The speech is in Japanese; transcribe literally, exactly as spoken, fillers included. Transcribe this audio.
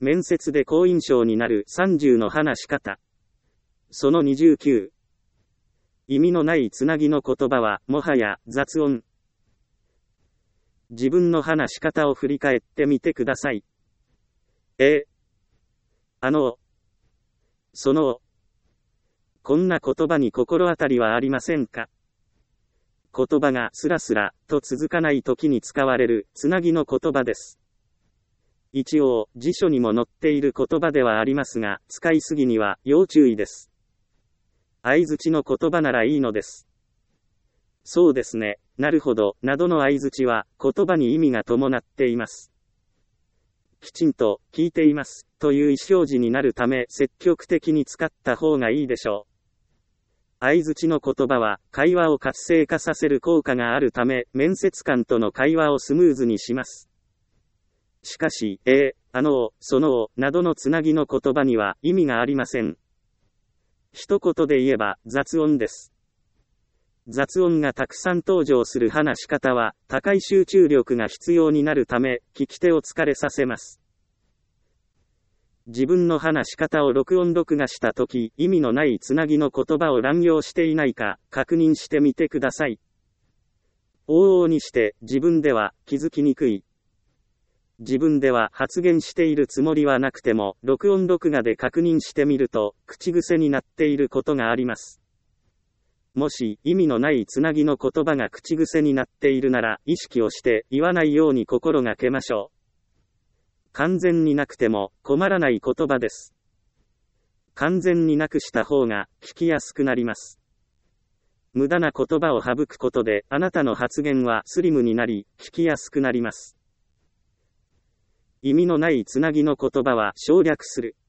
面接で好印象になるさんじゅうの話し方。そのにじゅうきゅう。意味のないつなぎの言葉は、もはや雑音。自分の話し方を振り返ってみてください。え、あの、その、こんな言葉に心当たりはありませんか？言葉がスラスラと続かない時に使われるつなぎの言葉です。一応、辞書にも載っている言葉ではありますが、使いすぎには要注意です。相槌の言葉ならいいのです。そうですね、なるほど、などの相槌は言葉に意味が伴っています。きちんと聞いていますという意思表示になるため積極的に使った方がいいでしょう。相槌の言葉は会話を活性化させる効果があるため面接官との会話をスムーズにします。しかし、えー、あの、その、などのつなぎの言葉には意味がありません。一言で言えば雑音です。雑音がたくさん登場する話し方は高い集中力が必要になるため聞き手を疲れさせます。自分の話し方を録音録画したとき意味のないつなぎの言葉を乱用していないか確認してみてください。往々にして自分では気づきにくい。自分では発言しているつもりはなくても録音録画で確認してみると口癖になっていることがあります。もし意味のないつなぎの言葉が口癖になっているなら意識をして言わないように心がけましょう。完全になくても困らない言葉です。完全になくした方が聞きやすくなります。無駄な言葉を省くことであなたの発言はスリムになり聞きやすくなります。意味のないつなぎの言葉は省略する。